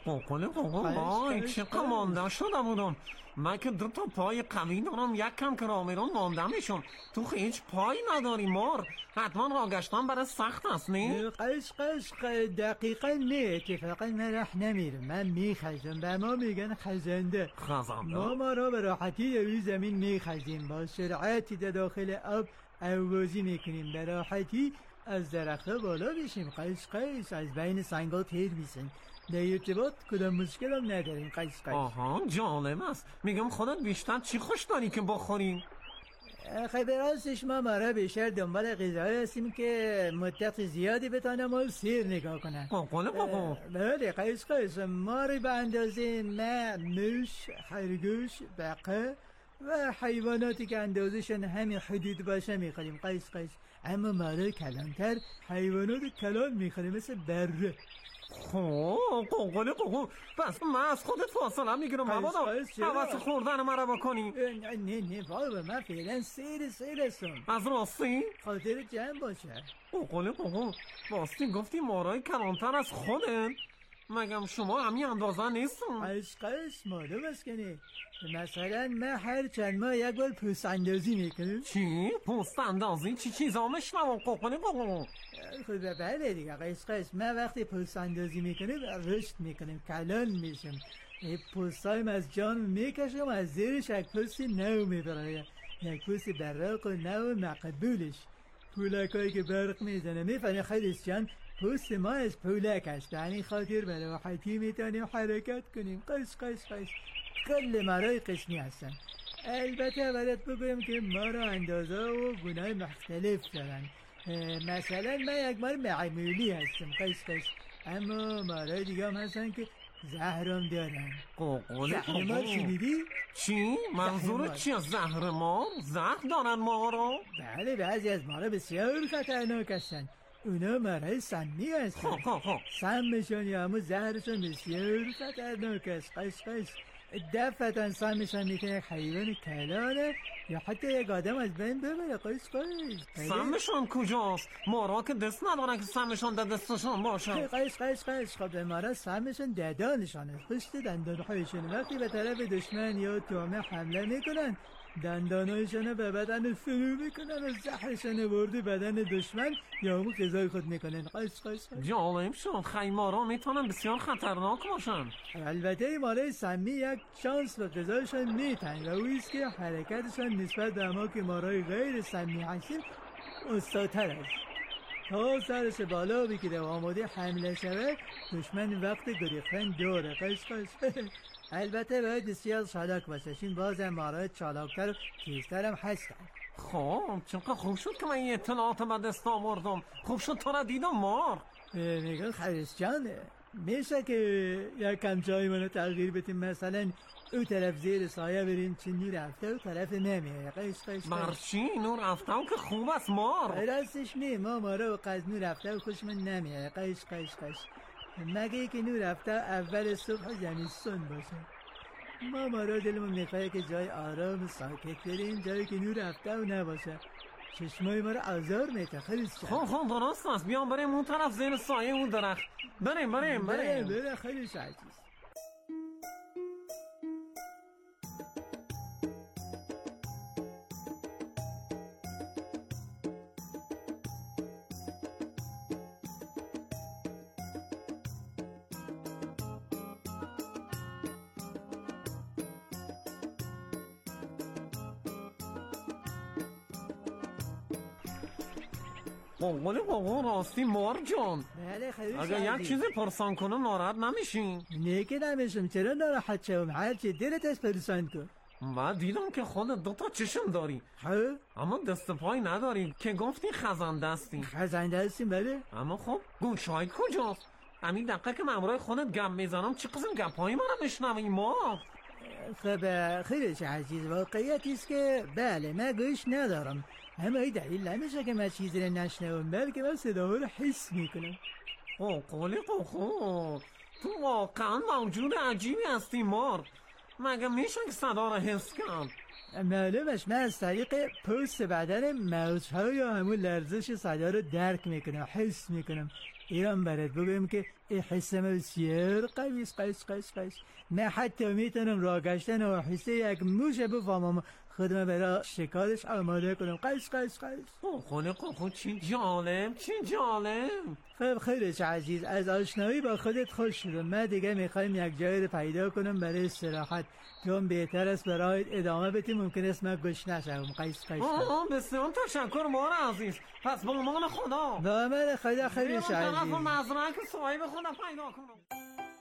قوقل وای چقدر مانده شده بودم. من که 2 پای قوی دارم، یک کم که راه میرم مانده میشم. تو هیچ پایی نداری مار. حتما راه گشتن برای سخت است نه؟ قشق دقیقا نه. اتفاقا من راه نمیرم، من میخزم. به ما میگن خزنده. ما را به راحتی روی زمین میخزیم، با سرعتی در داخل آب آوازی میکنیم، به راحتی از درخت بالا میشیم. قیس از بین سنگا تیر میسن، در ارتباط کدام مشکل هم نداریم. قیس آها جالب است. میگم خودت بیشتر چی خوش داری که بخوریم؟ خیلی راستش ما را بیشتر دنبال غذایی هستیم که مدت زیادی بتانه ما سیر نگاه کنن. بله قیس ما رو به اندازه موش، خرگوش، بقه و حیواناتی که اندازشون همین حدود باشه میخوریم. قیس اما ما رو کلانتر حیوانات کلان میخوریم، مثل بره. قوقل بس من از خودت فاصله میگیرم. مبادا حوث خوردن مرا بکنی. نه بابا من فعلا سیر هستم. از راستی؟ خاطر جمع باشه. قوقل راستی گفتی مارای کلانتر از خودت؟ مگم شما همین اندازه نیستم؟ قیس معلوم است که نه. مثلا من هر چند ماه یک بار پوست اندازی میکنم. چی؟ پوست اندازی؟ چی چیزا مشنوم؟ قوقل خب بله دیگه قیس من وقتی پوست اندازی میکنم رشد میکنم، کلان میشم. پوستایم از جان میکشم، از زیرش یک پوست نو میبرایم، یک پوست براق و نو مقبولش. پولکایی که برق میزنه. میفهمی خیلیس جان؟ پوست ما از پولک است، یعنی خاطر به راحتی میتونیم حرکت کنیم. قیس کل مارای قسمی هستن. البته باید بگویم که مارا اندازه و گناه مختلف دارن. مثلا من یک مار معمولی هستم قیس اما مارای دیگه هم هستن که زهرم دارن. زهر مار شنیدی؟ چی؟ منظورت چی از زهر مار؟ زهر دارن مارا؟ بله بعضی از مارا بسیار خطرناک هستن. اونا مارای سمی هستن. سمشون یا همون زهرشون بسیار خطرناک است. قیس دفعتا سمشون میکنه یک حیوان کلانه یا حتی یک آدم از بین ببره. قیس سمشون کجاست؟ مارا که دست ندارن که سمشون در دستشون باشه. قیس خب مارا سمشون دندانشانه، پشت دندانهایشون. وقتی به طرف دشمن یا تومه حمله میکنن دندانهایشون به بدن فرو میکنن و زهرشون برده بدن دشمن یا همون غذای خود میکنن. قیس جالب شد. خیلی مارا میتونن بسیار خطرناک باشن. البته این مارای سمی یک شانس به غذایشون میتن و اویست که حرکتشون نسبت به ما که مارای غیر سمی هستیم استادتر است. تا سرش بالا بگیره و آماده حمله شود دشمن وقت گریختن داره. قیس البته باید بسیار چالاک باشه، چون بازم مارای چالاکتر و تیزتر هم هستن. خب چقدر خوب شد که من این اطلاعات به دست آوردم. خوب شد تو را دیدم مار. میگه خریس جان میشه که یک کم جای منو تغییر بدیم، مثلا او طرف زیر سایه بریم چون نور رفته و طرف نمیه. قیس برچی نور رفته که خوب است مار؟ راستش نه، ما مارا و قز نور رفته و خوشمون نمیه. قیس مگه ای که نور رفته اول صبح زمستون باشه. ما مارا دلمون میخواه که جای آرام ساکت بریم، جایی که نور رفته و نباشه. چشمای ما رو آزار میته. خیلیس جان خب درست است. بیام بریم اون طرف زیر سایه اون درخت. بریم خیلیش عزیز. قوقل راستی مار جان. بله خیلی اگر یک چیزی پرسان کنم ناراحت نمیشین؟ نه که نمیشم. چرا ناراحت شم؟ هرچی دلت از پرسان کن. من دیدم که خودت 2 چشم داری اما دست پای نداری که گفتی خزنده هستی. خزنده هستیم بله. اما خب گوشایت کجاست؟ همین دقیقه که من برای خودت گپ میزنم چه قسم گپایی منو میشنوی ما؟ خب خیلی عزیز واقعیت است که بله من گوش ندارم، اما این دلیل نمیشه که من چیزی رو نشنوم، بلکه من صداها رو حس میکنم. قوقل تو واقعا موجود عجیبی هستی مار. مگه میشه که صدا رو حس کنم؟ معلومش من از طریق پوست بدن موجها یا همون لرزش صدا رو درک میکنم، حس میکنم. ایران برات بگم که حسم بسیار قیس. من حتی میتونم راه گشتن و حسه یک موش بفهمم، خودم برای شکارش آماده کنم. قیس. خب چی جالب. خب خیلی عزیز، از آشنایی با خودت خوش شدم. من دیگه میخوایم یک جایی رو پیدا کنم برای استراحت، چون بهتر است برای ادامه بدیم، ممکن است من گوش نشم. قیس. بسیار تشکر مار عزیز. پس با امان خدا. با امان خدا. خیلی عزیز. طرف مزرعه که صاحب خودم پیدا کنم.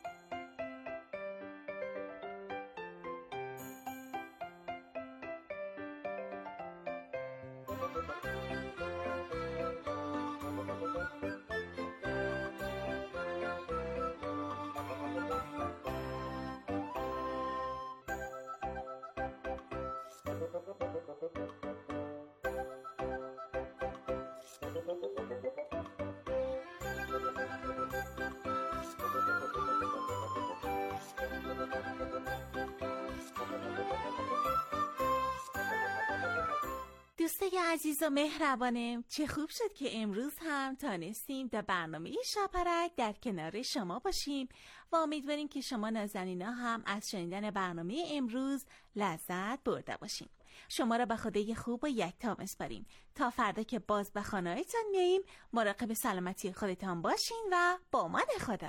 دوستای عزیز و مهربانم، چه خوب شد که امروز هم تانستیم در برنامه شاپرک در کنار شما باشیم و امیدواریم که شما نازنینا هم از شنیدن برنامه امروز لذت برده باشیم. شما را به خدای خوب و یکتا میسپاریم تا فردا که باز به خانه‌هایتان میاییم. مراقب سلامتی خودتان باشین و با امان خدا.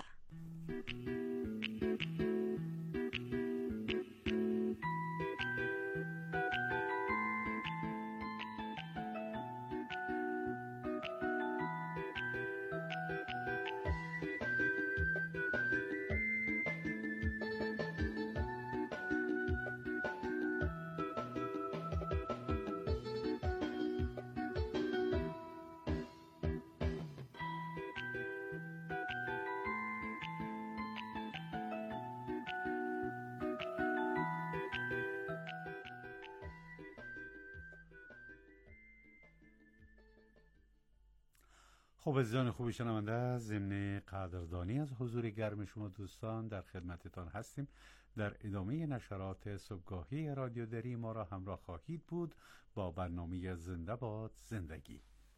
خب عزیزان خوبی شنونده، ضمن قدردانی از حضور گرم شما دوستان در خدمتتان هستیم. در ادامه نشرات صبحگاهی رادیو دری ما را همراه خواهید بود با برنامه زنده باد زندگی.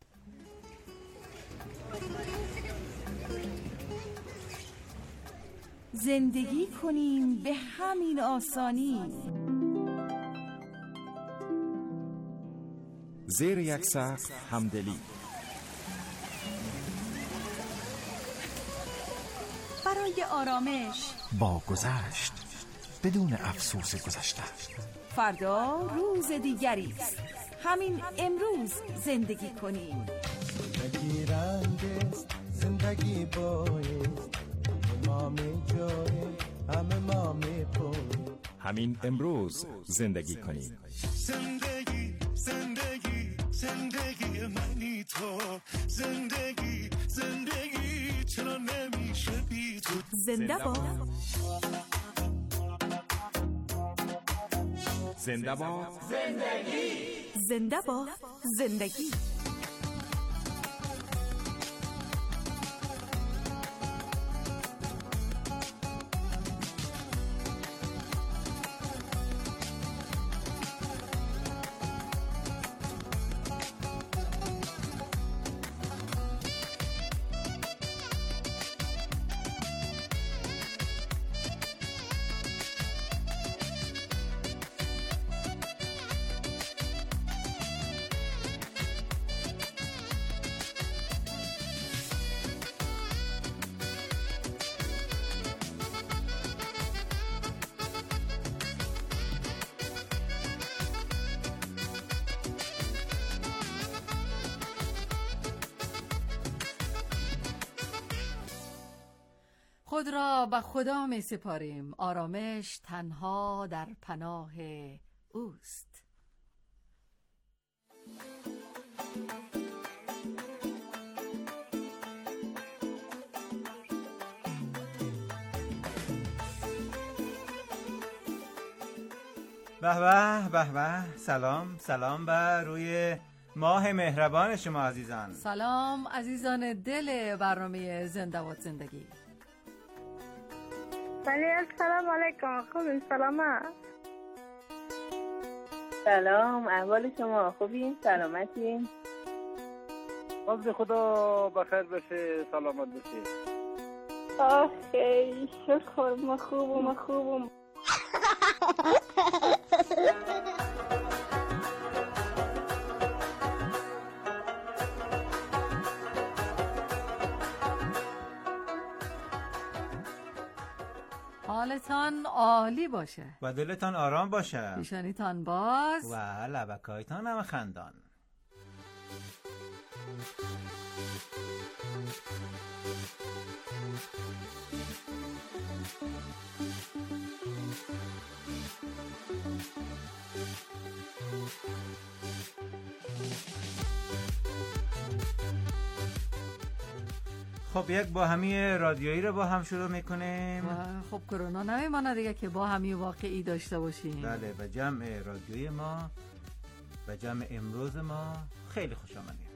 زندگی کنیم به همین آسانی، زیر یک سقف همدلی، برای آرامش با گذشت بدون افسوس گذشته. فردا روز دیگری است، همین امروز زندگی کنیم. زندگی رنگ است، زندگی بایست، ما می جاییم، همه ما می پویم. همین امروز زندگی کنیم. زندگی منی تو، زندگی چرا نمیشه بی تو. زنده باد، زنده باد زندگی، زنده باد زندگی. خود را به خدا می سپاریم، آرامش تنها در پناه اوست. به به. سلام بر روی ماه مهربان شما عزیزان. سلام عزیزان دل برنامه زنده باد زندگی. السلام علیکم. خوبین؟ سلام، احوال شما خوبین؟ سلامتین؟ وقت خدا بخیر بشه، سلامت بشه. آخه شکر، ما خوبم. حالتان عالی باشه و دلتان آرام باشه، پیشانیتان باز و لبکایتان هم خندان. خب یک با همی رادیویی رو با هم شروع میکنیم. خب کرونا نمیمانه دیگه که با همی واقعی داشته باشیم. بله، به جمع رادیویی ما، به جمع امروز ما خیلی خوش آمدید.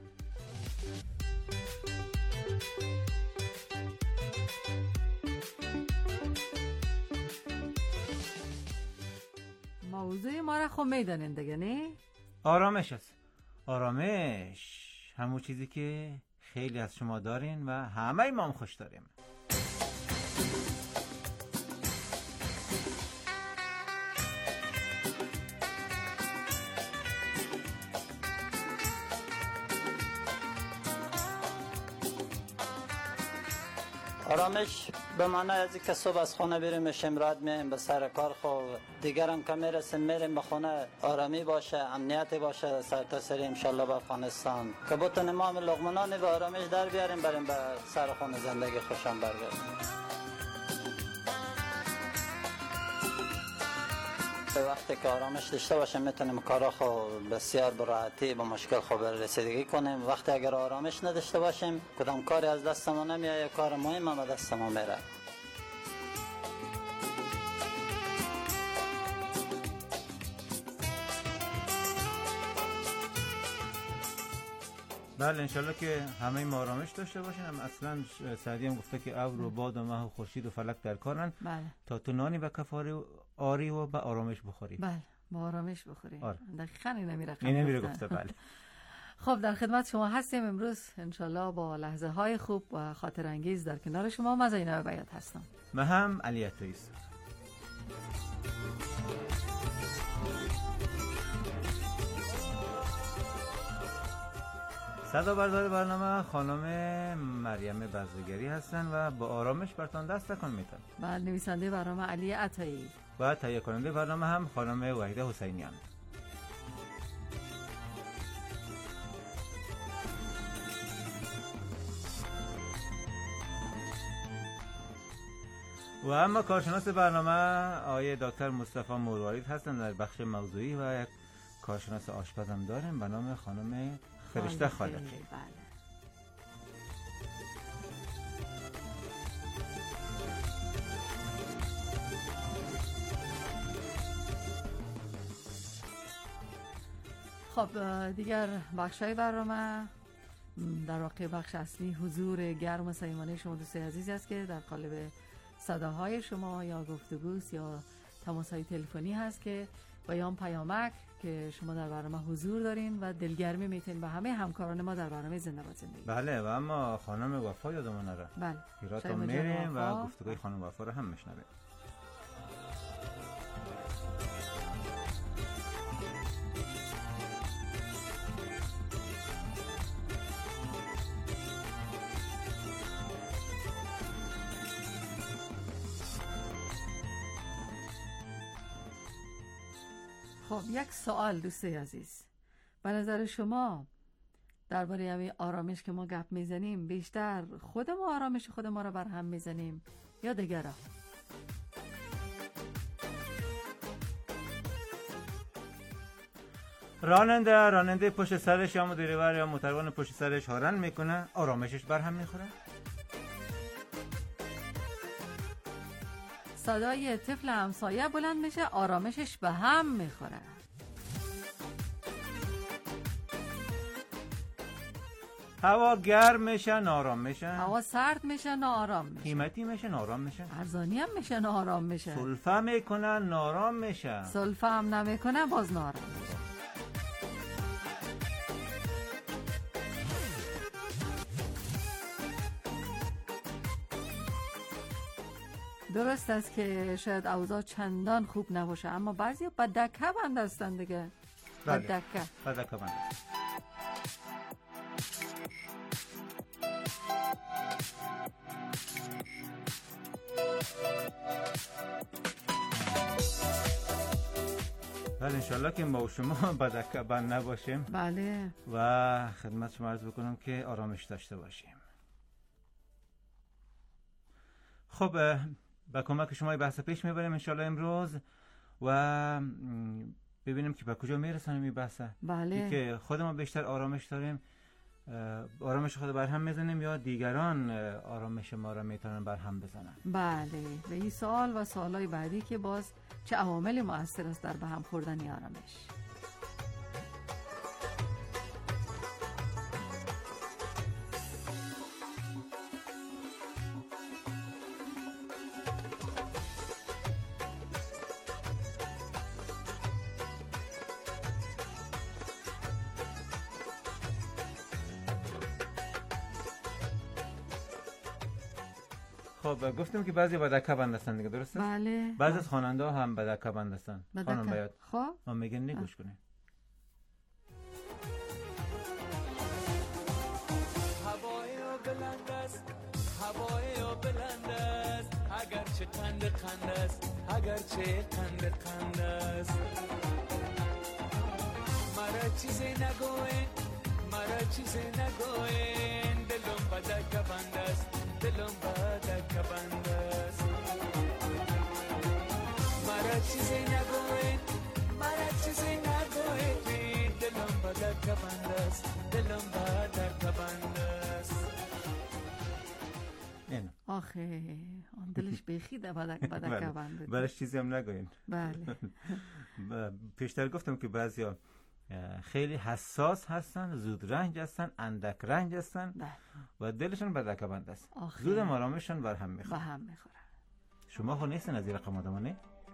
موضوع ما را خب میدانین دیگه نه؟ آرامش است. آرامش همون چیزی که خیلی از شما دارین و همه ما هم خوش داریم. آرامش به معنی از که صبح از خانه بریم شمراد میایم به سر کار، خب دیگرم که میرسیم میریم به خانه آرامی باشه، امنیتی باشه سر تا سری انشالله به افغانستان که بتونیم ما هم لقمنانی به آرامش در بیاریم، بریم به سر خانه زندگی خوشم برگردیم. وقتی که آرامش داشته باشیم میتونیم کارا خود بسیار براحتی با مشکل خود رسیدگی کنیم. وقتی اگر آرامش نداشته باشیم کدام کاری از دستمون نمیاد، کار مهم هم دستمون میره. بله انشالله که همه ما آرامش داشته باشین. هم اصلا سعدی هم گفته که ابر و باد و مه و خورشید و فلک در کارن. بله. تا تو نانی به کفاری آری و به آرامش بخوری. بله با آرامش بخوریم. آره. دقیقاً نمیره گفته. بله. خب در خدمت شما هستیم امروز انشالله با لحظه های خوب و خاطر انگیز در کنار شما. من زینب بیات هستم. من هم علی عطایی. صدا بردار برنامه خانم مریم بزرگری هستن و با آرامش براتون دست تکان میدن. بله، نویسنده برنامه علی عطایی و تهیه کننده برنامه هم خانم وحیده حسینیان. و اما کارشناس برنامه آقای دکتر مصطفی مروارید هستن در بخش موضوعی و یک کارشناس آشپز هم داریم به نام خانم فرشته خالقی. بله. خب دیگر بخشای برنامه در واقع بخش اصلی حضور گرم و صمیمانه شما دوستای عزیز است که در قالب صداهای شما یا گفتگوست یا تماس‌های تلفنی هست که و یا پیامک که شما در برنامه حضور دارین و دلگرمی میتین به همه همکاران ما در برنامه زنده باد زندگی. بله و اما خانم وفا یادمون نره. بله. پیراتون میریم و گفتگوی خانم وفا رو هم میشنویم. خب یک سوال دوستی عزیز، به نظر شما درباره همین آرامش که ما گپ میزنیم بیشتر خود ما آرامش خود ما رو بر هم میزنیم یا دیگران؟ راننده پشت سرش یا مدیرور یا موتروان پشت سرش هارن میکنه، آرامشش بر هم میخوره؟ صدای طفل همسایه بلند میشه، آرامشش به هم میخوره. هوا گرم میشه نارام میشه، هوا سرد میشه نارام میشه، قیمتی میشه نارام میشه، ارزانی هم میشه نارام میشه، سلفه میکنه نارام میشه، سلفه هم نمیکنه باز نارام میشه. درست است که شاید اوضاع چندان خوب نباشه، اما بعضی با دکه بند هستن دیگه. با دکه بند. بله انشالله که ما و شما بدکه بند نباشیم. بله. و خدمت شما عرض بکنم که آرامش داشته باشیم. خب با کمک شما بحث پیش میبریم انشالله امروز و ببینیم که به کجا میرسانیم این بحثه. بله. که خودمون بیشتر آرامش داریم، آرامش خود برهم میزنیم یا دیگران آرامش ما را میتونن برهم بزنن. بله. و این سوال و سوالای بعدی که باز چه عواملی مؤثر است در به هم خوردن آرامش. خب گفتیم که بعضی بدکه بند هستن دیگه، درسته؟ بله. بعضی از خواننده ها هم بدکه بند هستن. خانم بیاد. خب ما میگن نگوش کنیم. هوای بلند است، هوای بلند است، اگرچه قند است، اگرچه قند است. مرا چیزی نگوین، مرا چیزی نگوین، دلم بدکه بند است، دلم بدکه بند است. مرا چیزی نگوین، مرا چیزی نگوین، دلم بدکه بند است، دلم بدکه بند است. آخه آن دلش بخیده بدکه بند. برش چیزی هم نگوین. بله. پیشتر گفتم که بعضیا خیلی حساس هستن، زود رنج هستن، اندک رنج هستن و دلشون بدکه بند است. زود آرامششون بر هم میخوره. شما خود نیستن از این رقم آدمانه؟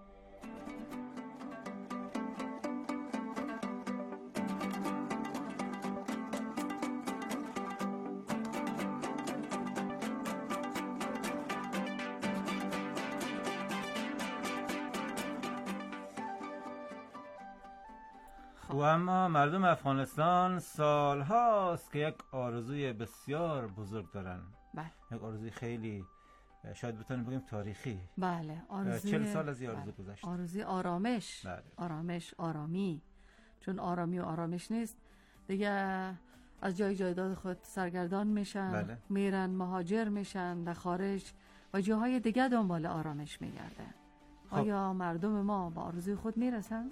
و اما مردم افغانستان سال هاست که یک آرزوی بسیار بزرگ دارن. بله. یک آرزوی خیلی شاید بتونیم بگیم تاریخی. بله. آرزوی 40 سال از این آرزو گذشت. آرزوی آرامش. بله. آرامش، آرامی. چون آرامی و آرامش نیست دیگه، از جای جایداد خود سرگردان میشن. بله. میرن مهاجر میشن در خارج و جاهای دیگه دنبال آرامش میگردن. آیا مردم ما با آرزوی خود میرسن؟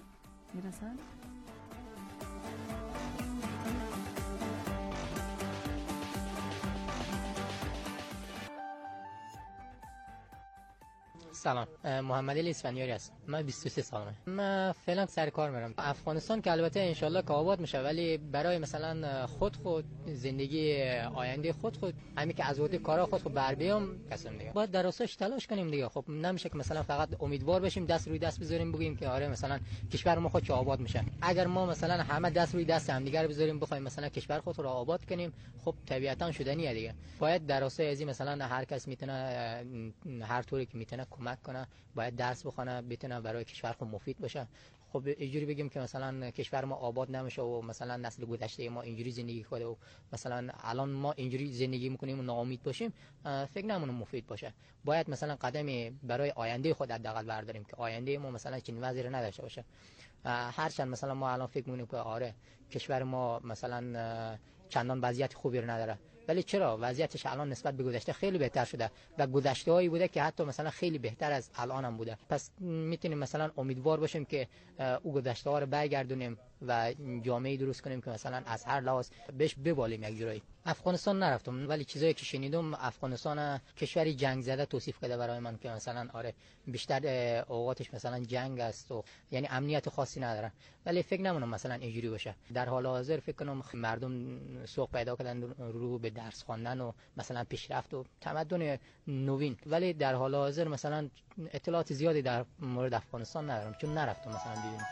سلام، محمد علی اسفندیاری هستم. من 23 سالمه. من فعلا سر کار میرم افغانستان که البته انشالله که آباد میشه، ولی برای مثلا خود زندگی آینده خود همین که از وقت کارا خود بر بیام قسم دیگه باید دراساش تلاش کنیم دیگه. خب نمیشه که مثلا فقط امیدوار باشیم، دست روی دست بذاریم بگیم که آره مثلا کشور ما خود آباد میشه. اگر ما مثلا همه دست روی دست هم دیگه بذاریم بخوایم مثلا کشور خود رو آباد کنیم، خب طبیعتا شدنیه دیگه. باید دراسای ازی مثلا هر کس میتونه هر طوری که میتونه کمک کنه، باید درس بخونه بتونه برای کشور خود مفید باشه. خب اینجوری بگیم که مثلا کشور ما آباد نمیشه و مثلا نسل گذشته ما اینجوری زندگی کرده و مثلا الان ما اینجوری زندگی میکنیم و ناامید باشیم، فکر نمونه مفید باشه. باید مثلا قدمی برای آینده خود حداقل برداریم که آینده ما مثلا چنین وضعی نداشته باشه. هرچند مثلا ما الان فکر میکنیم که آره کشور ما مثلا چندان وضعیت خوبی رو نداره، ولی چرا وضعیتش الان نسبت به گذشته خیلی بهتر شده و گذشته‌هایی بوده که حتی مثلا خیلی بهتر از الان هم بوده. پس میتونیم مثلا امیدوار باشیم که او گذشته‌ها رو برگردونیم و جامعه درست کنیم که مثلا از هر لحاظ بهش ببالیم یک جورایی. افغانستان نرفتم ولی چیزایی که شنیدم افغانستان کشوری جنگ زده توصیف کرده برای من که مثلا آره بیشتر اوقاتش مثلا جنگ است و یعنی امنیت خاصی نداره، ولی فکر نمی‌کنم مثلا اینجوری باشه. در حال حاضر فکر کنم مردم سوق پیدا کردن رو به درس خواندن و مثلا پیشرفت و تمدن نوین، ولی در حال حاضر مثلا اطلاعات زیادی در مورد افغانستان ندارم چون نرفتم مثلا ببینم.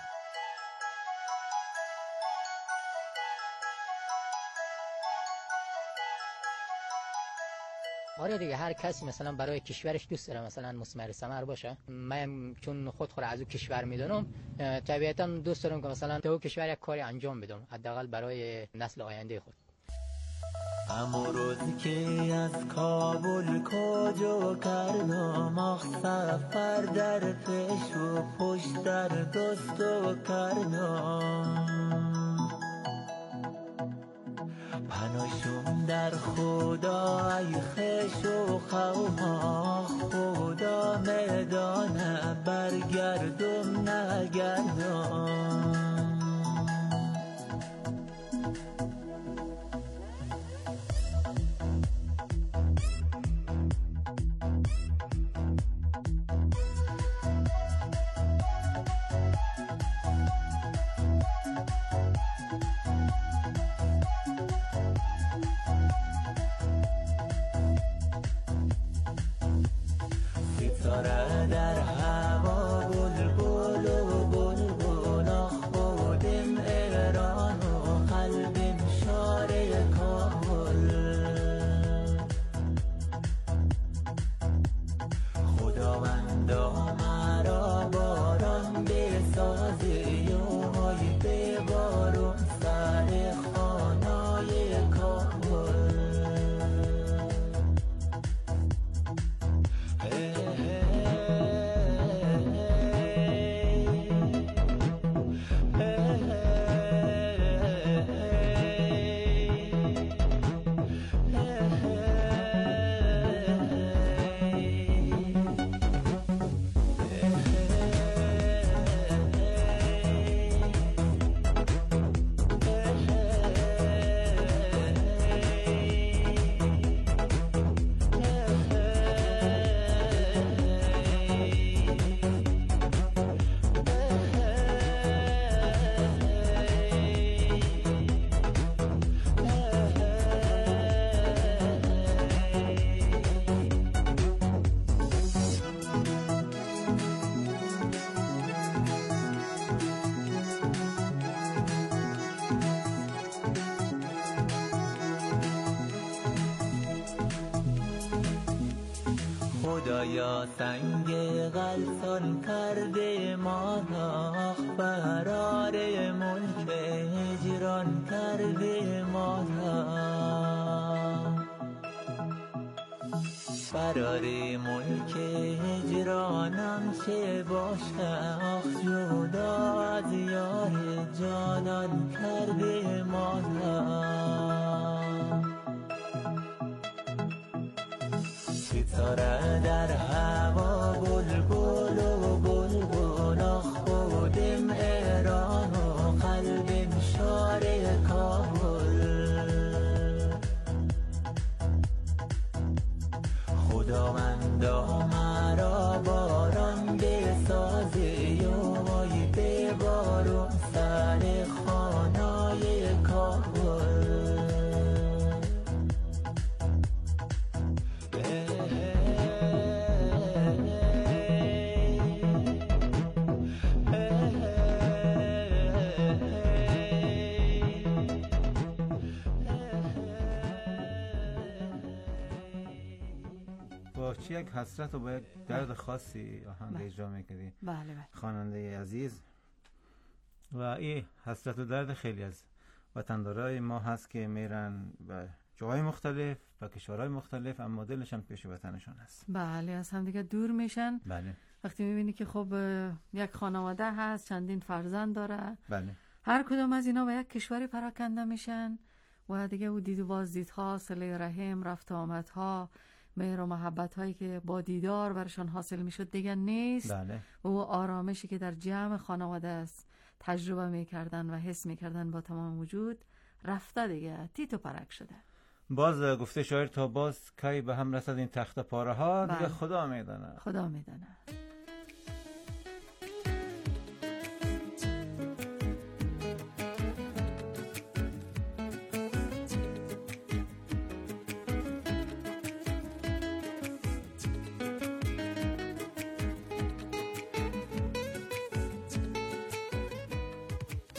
آره دیگه، هر کسی مثلا برای کشورش دوست داره مثلا مثمر ثمر باشه. من چون خود از اون کشور میدونم، طبیعتا دوست دارم که مثلا تو کشور یک کاری انجام بدم، حداقل برای نسل آینده خود. اما روزی که از کابل کجا کردم، آخ سفر در پیش و پشت در دوستو کردم، پناشم در خدا ای خش و خواه، خدا میدانه برگردم نگردم. ستاره در هوا بلبل و بلبل، خودم ایران و قلبم شاره کابل، خداوندا مرا باران بسازی و های ببارم سر خانای کابل. خدایا سنگ غلطان کرده ما را، فرار ملک هجران کرده ما را، فرار ملک هجرانم چه باشه، آخ جدا از یار جانان کرده ما را. ستاره در هوا بلبل و بلبل، خودم ایران و قلبم شاره کابل، خداوندا مرا باران بسازی و های ببارم سر خانای کابل. چه یک حسرت و با یک درد خاصی آهنگ اجرا میکردی. بله. خواننده عزیز، و این حسرت و درد خیلی از وطندارای ما هست که میرن به جاهای مختلف، به کشورهای مختلف، اما دلشان پیش وطنشان هست. بله، از هم دیگه دور میشن. بله. وقتی میبینی که خب یک خانواده هست، چندین فرزند داره، بله، هر کدام از اینا به یک کشوری پراکنده میشن و دیگه او دید و بازدیدها، صله رحم، رفت آمدها، مهر و محبت هایی که با دیدار برشان حاصل میشد دیگه نیست. بله. و او آرامشی که در جمع خانواده است تجربه میکردن و حس میکردن با تمام وجود رفته دیگه، تیت و پرک شده. باز گفته شاعر تا باز کی به هم رسد این تخت پاره ها، دیگه بله. خدا میدانه. خدا میدانه.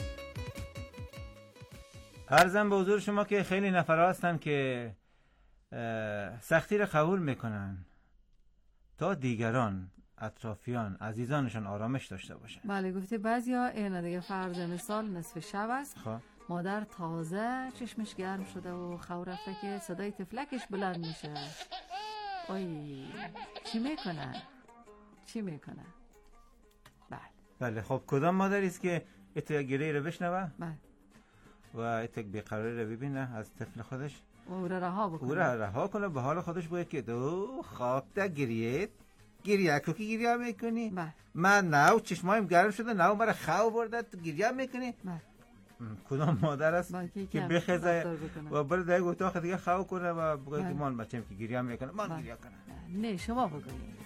عرضم به حضور شما که خیلی نفر هستن که سختی را قبول میکنن تا دیگران، اطرافیان، عزیزانشان آرامش داشته باشن. بله گفته بعضیا این دیگه فرض مثال نصف شب است، مادر تازه چشمش گرم شده و خو رفته که صدای تفلکش بلند میشه. اوی چی میکنه؟ بله خب کدام مادری است که اتو گریه رو بشنوه؟ بله. و اتو بیقراری رو ببینه از طفل خودش؟ او را رها کنه به حال خودش بگه که دو خاک تا گریه که گریه میکنی؟ بله. من نو چشمایم گرم شده، نو مرا خو برده، تو گریه میکنی؟ بله. کدام مادر است که بخزه و بره در اتاق دیگه خو کنه و بگه که من بچه‌م که گریه میکنه، من گریه کنه؟ نه شما بگویید.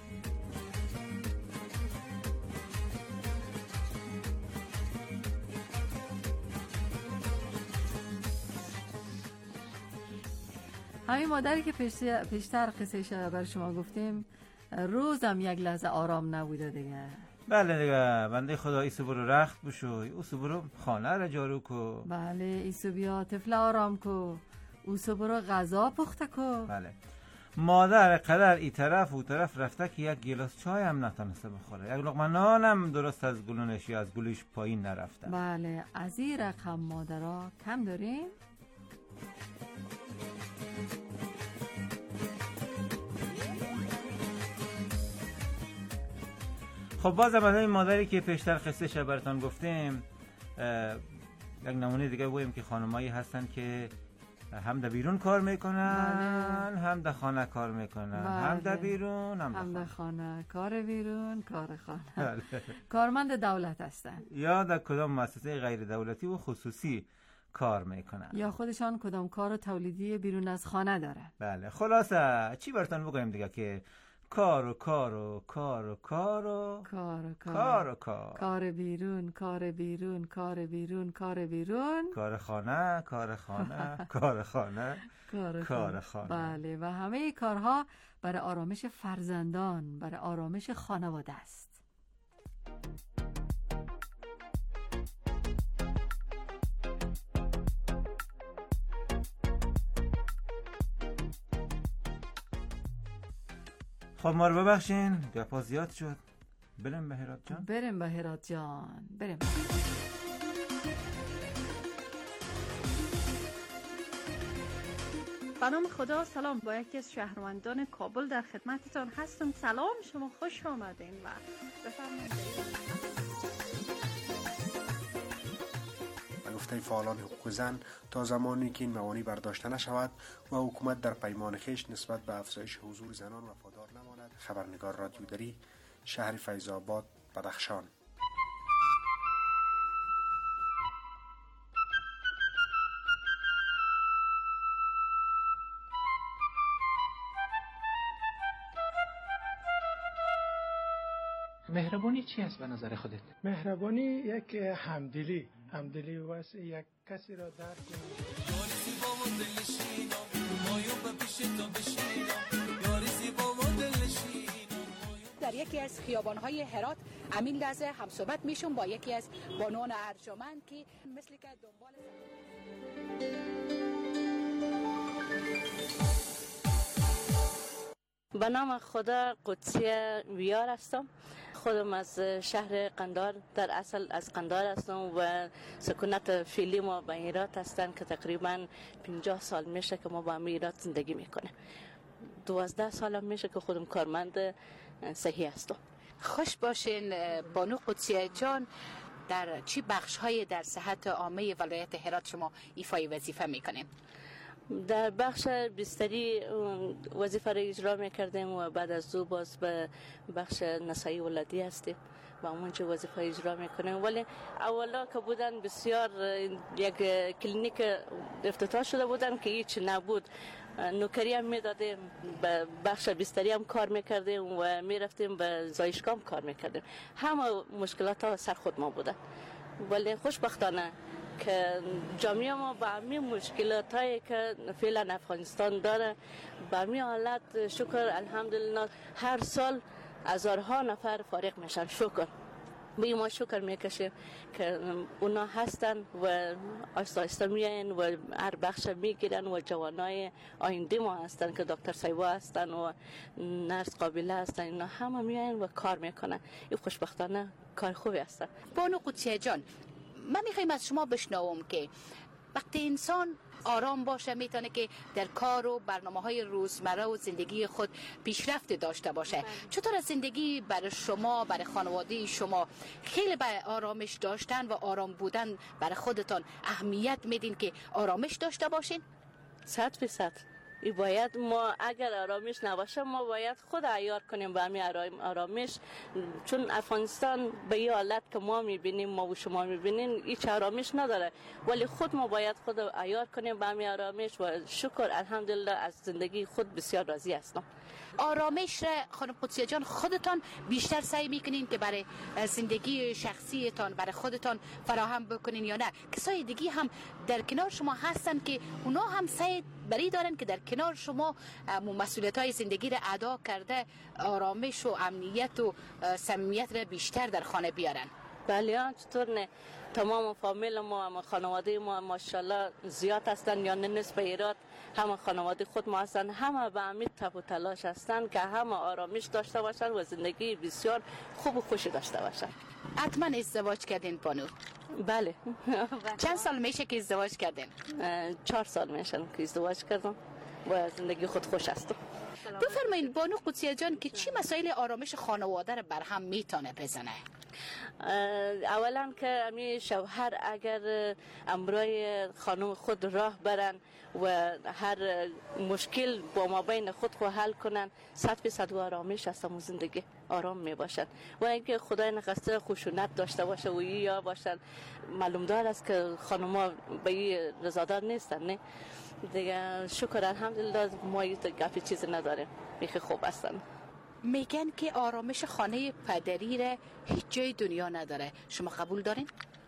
همین مادری که پیشتر قصهش بر شما گفتیم روزم یک لحظه آرام نبوده دیگه. بله دیگه بنده خدا ایسو برو رخت بشو، ایسو برو خانه را جارو کو. بله ایسو بیا طفل آرام کو، ایسو برو غذا پخته کو. بله مادر قدر ای طرف و طرف رفته که یک گلاس چای هم نتونسته بخوره، یک لقمه نانم درست از گلونش یا از گلوش پایین نرفته. بله از این رقم مادرها کم داریم. خب بازم از این مادری که پیشتر قصهش براتون گفتیم یک نمونه دیگه بگویم که خانمایی هستن که هم در بیرون کار میکنن هم در خانه کار میکنن. هم در بیرون هم در خانه، کار بیرون کار خانه. کارمند دولت هستن یا در کدام مؤسسه غیر دولتی و خصوصی کار میکنن یا خودشان کدام کار تولیدی بیرون از خانه دارن. بله خلاصه چی براتون بگویم دیگه که کار بیرون کار خانه بله و همه کارها برای آرامش فرزندان، برای آرامش خانواده است. خب ما رو ببخشین گپا زیاد شد. بریم به هرات جان. به نام خدا. سلام، با یکی از شهروندان کابل در خدمتتان هستم. سلام، شما خوش آمدین و بفرمایید. به گفته فعالان حقوق زن تا زمانی که این موانع برداشته نشود و حکومت در پیمان خویش نسبت به افزایش حضور زنان وفادار نماند. خبرنگار رادیو دری، شهر فیض‌آباد، بدخشان. مهربانی چی است به نظر خودت؟ مهربانی یک همدلی واسه یک کسی را درک در یکی از خیابان‌های هرات همین لحظه هم صحبت میشم با یکی از بانوان ارجمند که مثل که دنبال به نام خدا قدسیه ویار هستم. خودم از شهر قندار، در اصل از قندار هستم و سکونت فعلی ما به هرات هستن که تقریبا 50 سال میشه که ما با هرات زندگی میکنیم. 12 سال میشه که خودم کارمند صحی هستم. خوش باشین بانو قدسیه جان. در چی بخش‌های در صحت عامه ولایت هرات شما ایفای وظیفه میکنین؟ در بخش بستری وظیفه را اجرا میکردیم و بعد از دو باز به بخش نسایی ولادی هستیم و اونجا وظیفه اجرا میکنیم. ولی اولا که بودن بسیار یک کلینیک افتتاح شده بودن که هیچ نبود، نوکری هم میدادیم، به بخش بستری هم کار میکردیم و میرفتیم به زایشگاه هم کار میکردیم. همه مشکلات ها سر خود ما بوده. ولی خوشبختانه که جامعه ما با همین مشکلات هایی که فعلا افغانستان داره با همین حالت شکر الحمدلله هر سال هزارها نفر فارغ میشن. شکر به ما شکر میکشیم که اونا هستن و آستا میاین و هر بخش میگیرن و جوانای آینده ما هستن که دکتر سایوا هستن و نرس قابله هستن، اینا همه میاین و کار میکنن. این خوشبختانه کار خوبی هستن. بانو قدسیه جان، من میخوایم از شما بشنوم که وقتی انسان آرام باشه میتونه که در کار و برنامه‌های روزمره و زندگی خود پیشرفت داشته باشه. چطور از زندگی برای شما، برای خانواده شما خیلی به آرامش داشتن و آرام بودن برای خودتان اهمیت میدین که آرامش داشته باشین؟ 100%. ای باید ما اگر آرامش نباشه ما باید خود عیار کنیم به همین آرامش، چون افغانستان به این حالت که ما میبینیم، ما و شما میبینیم، هیچ آرامش نداره، ولی خود ما باید خود عیار کنیم به همین آرامش و شکر الحمدلله از زندگی خود بسیار راضی هستم. آرامش را خانم قدسیه جان خودتان بیشتر سعی میکنین که برای زندگی شخصیتان برای خودتان فراهم بکنین یا نه؟ کسای دیگه هم در کنار شما هستن که اونا هم سعی بری دارن که در کنار شما مسئولیت‌های زندگی را ادا کرده آرامش و امنیت و صمیمیت را بیشتر در خانه بیارن. بله چطور نه، تمام فامیل ما خانواده ما ماشاءالله زیاد هستن، یا نسبت ایراد همه خانواده خود ما هستن، همه به همین تب و تلاش هستن که همه آرامش داشته باشن و زندگی بسیار خوب و خوشی داشته باشن. حتما ازدواج کردین بانو؟ بله. چند سال میشه که ازدواج کردین؟ 4 سال میشه که ازدواج کردم و زندگی خود خوش هستم. بفرمایید بانو قدسیه جان که چی مسائل آرامش خانواده رو برهم میتونه بزنه؟ اولا که امی شوهر اگر امرای خانم خود راه برن و هر مشکل با ما بین خود حل کنن، 100% آرامش هست و زندگی آرام می باشن. و اینکه خدای نخسته خشونت داشته باشه و یا باشن، معلوم دار است که خانم‌ها به این رضادار نیستن. نه دیگه شکر الحمدلله ما این گپی چیزی نداریم، میخی خوب هستن. میگن که آرامش خانه پدری را هیچ جای دنیا نداره، شما قبول دارین؟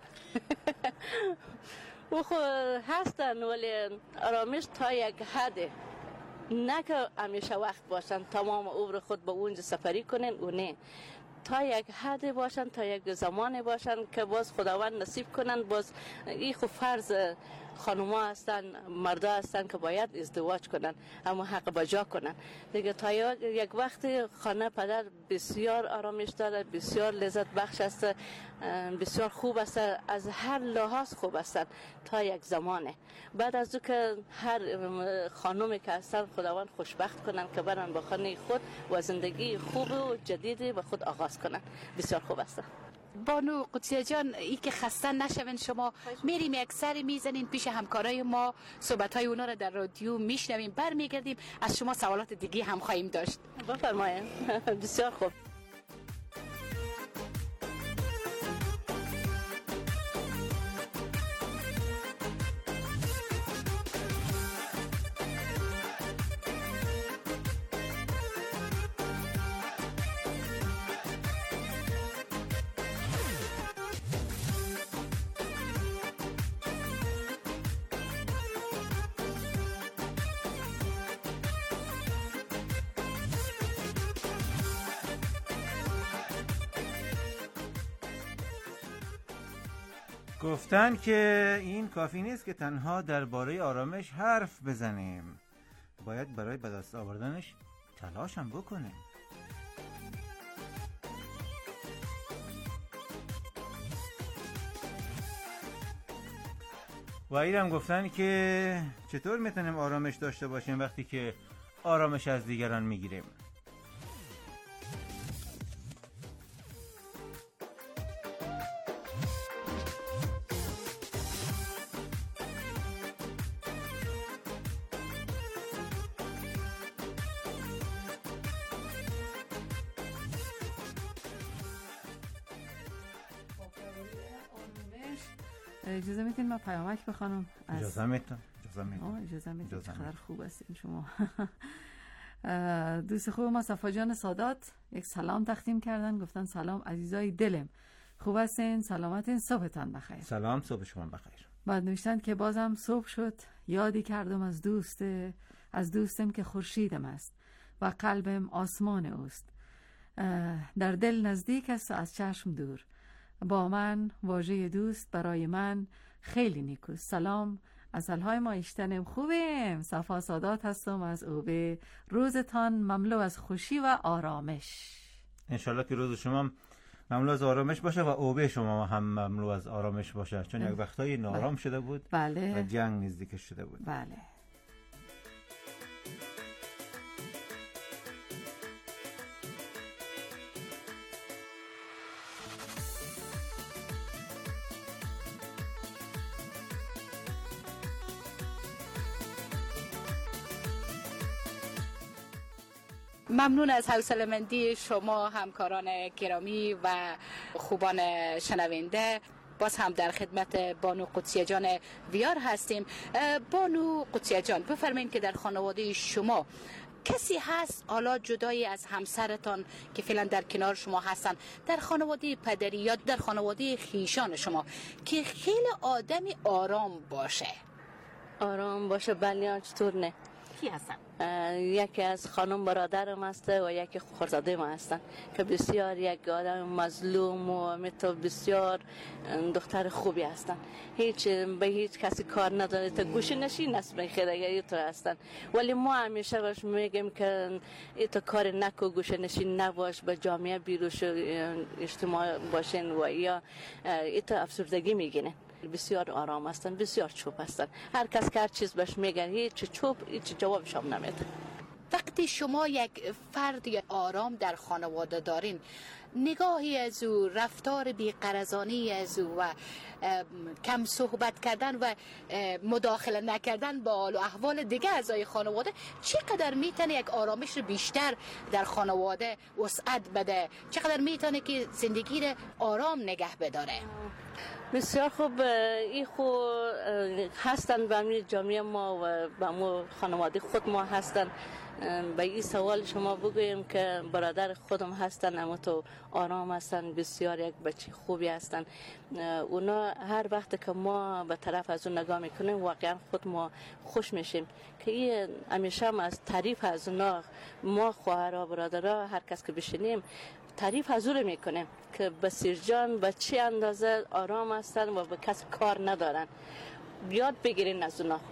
و خب هستن، ولی آرامش تا یک حده، نه که همیشه وقت باشن تمام عمر خود به اونجا سفری کنن و نه، تا یک حد باشن، تا یک زمان باشن که باز خداوند نصیب کنن. باز این خب فرض خانوما هستن، مردا هستن که باید ازدواج کنن، اما حق بجا کنن دیگه. تا یک وقت خانه پدر بسیار آرامش داره، بسیار لذت بخش است، بسیار خوب است، از هر لحاظ خوب است تا یک زمانه. بعد از او که هر خانومی که هستن خداوند خوشبخت کنن که برن با خانه خود و زندگی خوب و جدیدی به خود آغاز کنن، بسیار خوب است. بانو قدسیه جان، ای که خسته نشون، شما میریم یک سری میزنین پیش همکارای ما، صحبت‌های اونا رو در رادیو میشنویم، برمیگردیم از شما سوالات دیگه هم خواهیم داشت. بفرمایید. بسیار خوب. گفتن که این کافی نیست که تنها درباره آرامش حرف بزنیم، باید برای به دست آوردنش تلاش هم بکنیم. و اینم گفتن که چطور میتونیم آرامش داشته باشیم وقتی که آرامش از دیگران میگیریم. اجازه میتین ما پیامک بخوانم؟ اجازه میتون. اجازه میتون. چقدر خوب هستین شما. دوست خوب ما صفا جان سادات یک سلام تقدیم کردن، گفتن سلام عزیزای دلم، خوب هستین، سلامتین، صبحتان بخیر. سلام، صبح شما بخیر. بعد نوشتن که بازم صبح شد، یادی کردم از دوستم که خورشیدم است و قلبم آسمان اوست، در دل نزدیک است از چشم دور، با من واژه دوست برای من خیلی نیکوست. سلام، از حالهای ما اشتنم خوبیم. صفا سادات هستم از اوبه. روزتان مملو از خوشی و آرامش. انشالله که روز شما مملو از آرامش باشه و اوبه شما هم مملو از آرامش باشه، چون یک وقتایی نارام شده بود و جنگ نزدیک شده بود. بله. ممنون از حوصله‌مندی شما همکاران گرامی و خوبان شنونده. باز هم در خدمت بانو قدسیه جان ویار هستیم. بانو قدسیه جان، بفرمایید که در خانواده شما کسی هست حالا جدای از همسرتان که فعلا در کنار شما هستن، در خانواده پدری یا در خانواده خیشان شما که خیلی آدمی آرام باشه؟ آرام باشه؟ بله، چطور نه؟ کی هستن؟ یکی از خانم برادرم هست و یکی خورزاده ما هستن که بسیار یک آدم مظلوم و میتو بسیار دختر خوبی هستن. به هیچ کسی کار نداره، تا گوشه نشین است به خیره ایتو هستن. ولی ما همیشه باش میگیم که ایتو کار نکو، گوشه نشین نباش، به جامعه بیروش اجتماع باشین و یا ایتو افسردگی میگینه. بسیار آرام هستن، بسیار چوب هستن. هر کس که هر چیز بهش میگن هیچ چوب هیچ جوابش هم نمیده. وقتی شما یک فرد آرام در خانواده دارین، نگاهی از او، رفتار بی‌غرضانه از او و کم صحبت کردن و مداخله نکردن با حال و احوال دیگه اعضای خانواده چقدر میتونه یک آرامش بیشتر در خانواده وسعت بده؟ چقدر میتونه که زندگی رو آرام نگه بداره؟ بسیار خوب. این خو هستن به همین جامعه ما و به همون خانواده خود ما هستن. به این سوال شما بگویم که برادر خودم هستن، اما تو آرام هستن، بسیار یک بچه خوبی هستن. اونا هر وقت که ما به طرف از اون نگاه میکنیم واقعا خود ما خوش میشیم که این همیشه هم از تعریف از اونا، ما خواهرها برادرها هر کس که بشینیم تعریف از او میکنیم که بسیر جان به چه اندازه آرام هستن و به کس کار ندارن. یاد بگیرین از اونا.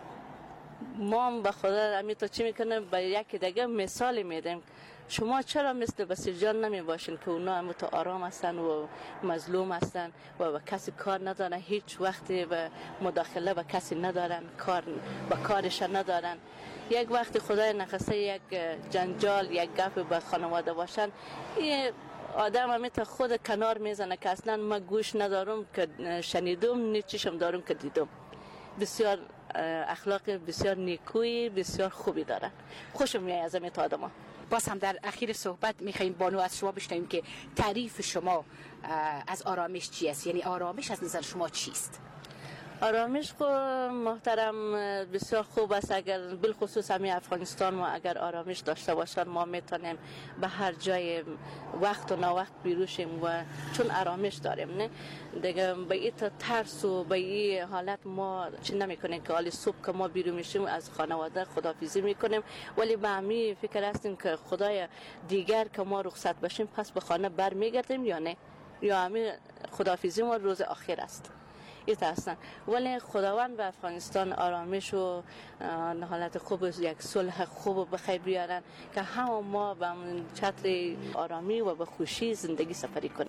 ما هم به خدا همین تو چی میکنیم، به یکی دیگه مثال میدیم. شما چرا مثل بسیر جان نمی باشین که اونا هم تو آرام هستن و مظلوم هستن و به کسی کار ندارن، هیچ وقتی به مداخله به کسی ندارن، کار به کارش ندارن. یک وقتی خدای نخسته یک جنجال، یک گپ به خانواده باشن، این آدم همی تا خود کنار میزنه که اصلا ما گوش ندارم که شنیدم، نیچیشم دارم که دیدم. بسیار اخلاق بسیار نیکویی، بسیار خوبی دارن. خوشم میاد از امیت آدم ها. باز هم در اخیر صحبت میخواییم بانو از شما بشنویم که تعریف شما از آرامش چی است؟ یعنی آرامش از نظر شما چیست؟ آرامش کو محترم بسیار خوب است. اگر بالخصوص همین افغانستان ما اگر آرامش داشته باشن ما میتونیم به هر جای وقت و ناوقت بیروشیم و چون آرامش داریم نه دیگه به این ترس و به این حالت ما چی نمیکنیم که حالی صبح که ما بیرون میشیم از خانواده خداحافظی میکنیم، ولی به همین فکر هستیم که خدای دیگر که ما رخصت باشیم پس به خانه برمیگردیم یا نه، یا همین خداحافظی ما روز آخر است. ایت هستن. ولی خداوند به افغانستان آرامش و حالت خوب، یک صلح خوب بخیر بیارن که همه ما به چتر آرامی و به خوشی زندگی سپری کنیم.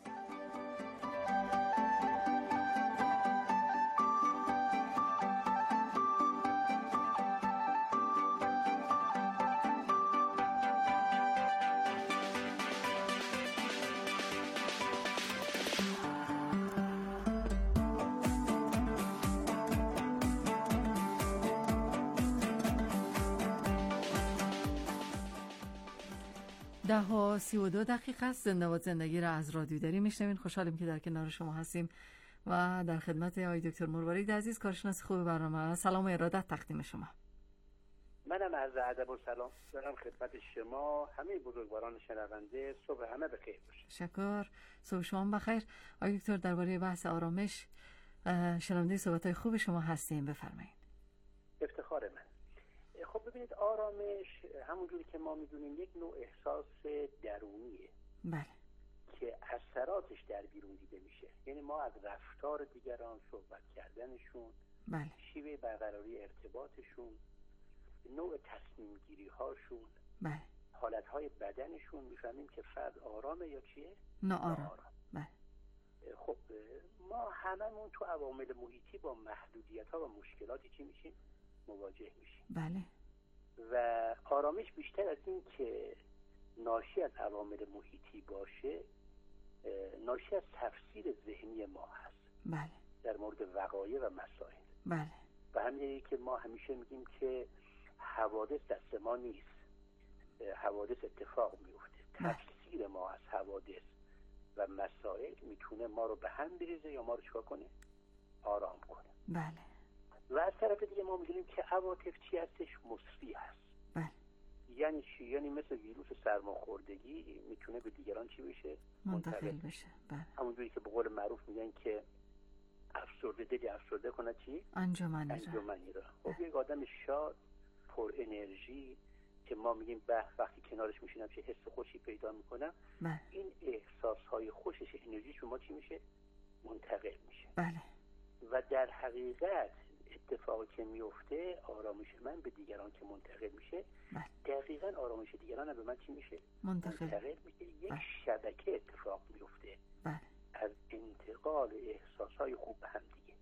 ده 32 دقیقه است. زنده و زندگی را از رادیو دری میشنوین. خوشحالیم که در کنار شما هستیم و در خدمت آقای دکتر مروارید عزیز، کارشناس خوب برنامه. سلام و ارادت تقدیم شما. منم عرض ادب و سلام دارم خدمت شما، همه بزرگواران شنونده. صبح همه بخیر باشه. شکر. صبح شما بخیر. آقای دکتر درباره بحث آرامش شنونده صحبت‌های خوب شما هستیم، بفرمایید. افتخار من. خب ببینید، آرامش همونجوری که ما میدونیم یک نوع احساس درونیه. بله. که اثراتش در بیرون دیده میشه. یعنی ما از رفتار دیگران، صحبت کردنشون، بله. شیوه برقراری ارتباطشون، نوع تصمیم گیری هاشون، بله. حالت های بدنشون میفهمیم که فرد آرامه یا چیه؟ ناآرام. بله. خب ما هممون تو عوامل محیطی با محدودیت ها و مشکلاتی چی میشیم؟ مواجه میشیم. بله. و آرامش بیشتر از این که ناشی از عوامل محیطی باشه، ناشی از تفسیر ذهنی ما هست. بله. در مورد وقایع و مسائل. بله. و همینه که ما همیشه میگیم که حوادث دست ما نیست، حوادث اتفاق میفته. تفسیر ما از حوادث و مسائل میتونه ما رو به هم بریزه یا ما رو چیکار کنه؟ آرام کنه. بله. و از طرف دیگه ما میدونیم که عواطف چی هستش؟ مسری هست. بله. یعنی چی؟ یعنی مثل ویروس سرماخوردگی میتونه به دیگران چی بشه؟ منتقل بشه. بله. همونجوری که به قول معروف میگن که افسرده دلی افسرده کنه چی؟ انجمنی را. خب یک آدم شاد، پر انرژی که ما میگیم به وقتی کنارش میشینم چه حس خوشی پیدا میکنم، این احساسهای خوشش، انرژی شما چی میشه؟ منتقل میشه. بله. و در حقیقت اتفاقی که میفته، آرامش من به دیگران که منتقل میشه، دقیقاً آرامش دیگران هم به من چی میشه؟ منتقل میشه. یک شبکه اتفاق میفته از انتقال احساسهای خوب به هم دیگه.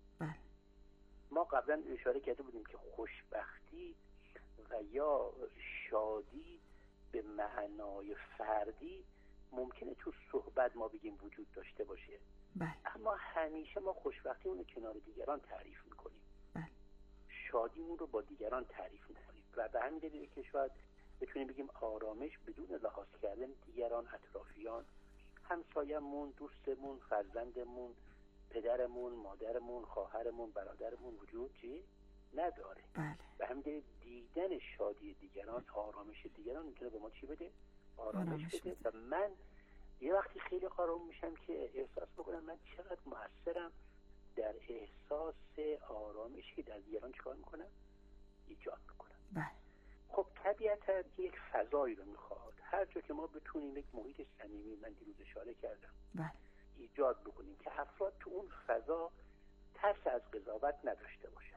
ما قبلا اشاره کرده بودیم که خوشبختی و یا شادی به معنای فردی ممکنه تو صحبت ما بگیم وجود داشته باشه، اما همیشه ما خوشبختی اون رو کنار دیگران تعریف میکنیم، شادیمون رو با دیگران تعریف میکنیم. و به همین دلیله که شاید بتونیم بگیم آرامش بدون لحاظ کردن دیگران، اطرافیان، همسایمون، دوستمون، فرزندمون، پدرمون، مادرمون، خواهرمون، برادرمون وجود چی؟ نداره. به همین دلیل دیدن شادی دیگران، آرامش دیگران میتونه به ما چی بده؟ آرامش بده. و من یه وقتی خیلی آرام میشم که احساس بکنم من چقدر مؤثرم در احساس آرامشی که در دیگران چیکار میکنم؟ ایجاد میکنم. خب طبیعتا یک فضایی رو میخواد، هر جا که ما بتونیم یک محیط صمیمی، من دیروز اشاره کردم، ایجاد بکنیم که افراد تو اون فضا ترس از قضاوت نداشته باشن،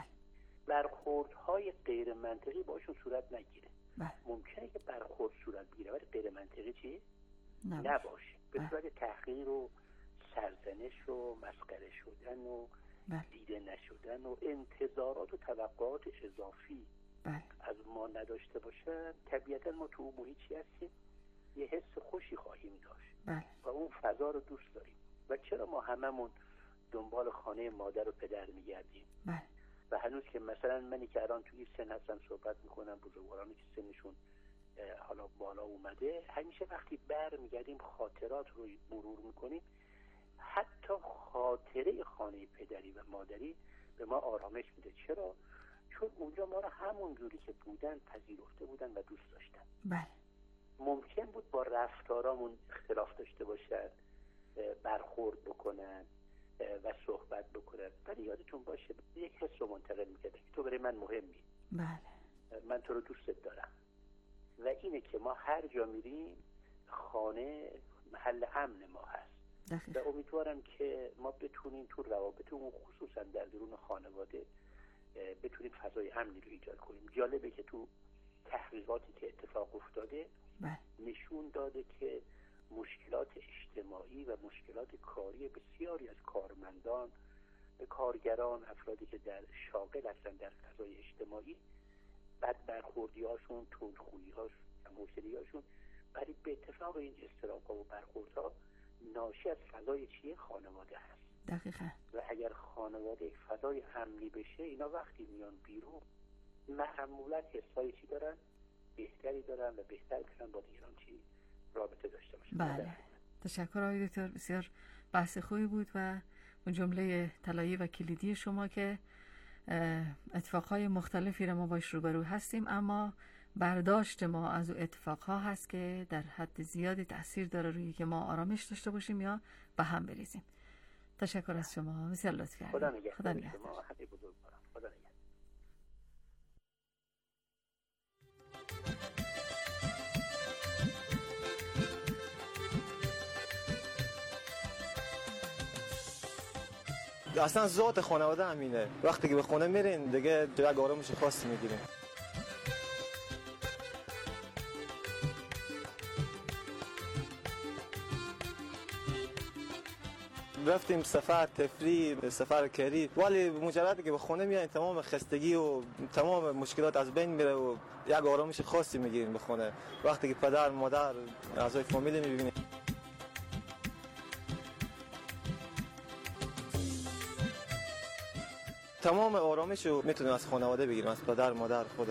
برخوردهای غیر منطقی باشون صورت نگیره. ممکنه که برخورد صورت بگیره ولی غیر منطقی چی؟ نباشه. به صورت تحقیر و سرزنش و مسخره شدن و دیده نشدن و انتظارات و توقعات اضافی از ما نداشته باشن، طبیعتا ما تو اون محیطی هستیم یه حس خوشی خواهیم داشت و اون فضا رو دوست داریم. و چرا ما هممون دنبال خانه مادر و پدر میگردیم؟ و هنوز که مثلا منی که الان توی سن هستم صحبت میکنم، بزرگوارانی که سنشون حالا بالا اومده، همیشه وقتی بر میگردیم خاطرات رو مرور میکنیم، حتی خاطره خانه پدری و مادری به ما آرامش میده. چرا؟ چون اونجا ما رو همون جوری که بودن پذیرفته بودن و دوست داشتن. ممکن بود با رفتارامون اختلاف داشته باشن، برخورد بکنن و صحبت بکنن، ولی یادتون باشه یک حس رو منتقل میکرده که تو برای من مهمی، من تو رو دوست دارم. و اینه که ما هر جا میریم خانه محل امن ما هست. و امیدوارم که ما بتونیم تو روابطمون، خصوصا در درون خانواده، بتونیم فضای امنی رو ایجاد کنیم. جالبه که تو تحقیقاتی که اتفاق افتاده نشون داده که مشکلات اجتماعی و مشکلات کاری بسیاری از کارمندان، کارگران، افرادی که در شاغل هستن در فضای اجتماعی، بد برخوردی هاشون، تندخویی هاشون، مشکلی هاشون، برای به اتفاق این اضطراب‌ها و برخوردها ناشی از فضای چیه؟ خانواده هست. دقیقاً. و اگر خانواده یک فضای امنی بشه، اینا وقتی میان بیرون معمولا حسای چی دارن؟ بهتری دارن و بهتر میتونن با دیگران چی؟ رابطه داشته باشن. بله. تشکر آقای دکتر، بسیار بحث خوبی بود و اون جمله طلایی و کلیدی شما که اتفاقهای مختلفی رو ما باش روبرو هستیم، اما برداشت ما از اون اتفاقها هست که در حد زیادی تأثیر داره روی که ما آرامش داشته باشیم یا به هم بریزیم. تشکر از شما، بسیار لطف کردید. خدا نگهدار. خدا نگهدار. اصلا ذات خانواده همینه. وقتی که به خونه میرین دیگه یک آرامش خاصی میگیرین. رفتیم سفر تفریح، سفر کاری، ولی مجردی که به خونه میایین تمام خستگی و تمام مشکلات از بین میره و یک آرامش خاصی میگیرین به خونه. وقتی که پدر، مادر، اعضای فامیل میبینین. تمام آرامش رو میتونیم از خانواده بگیریم، از پدر، مادر، خود.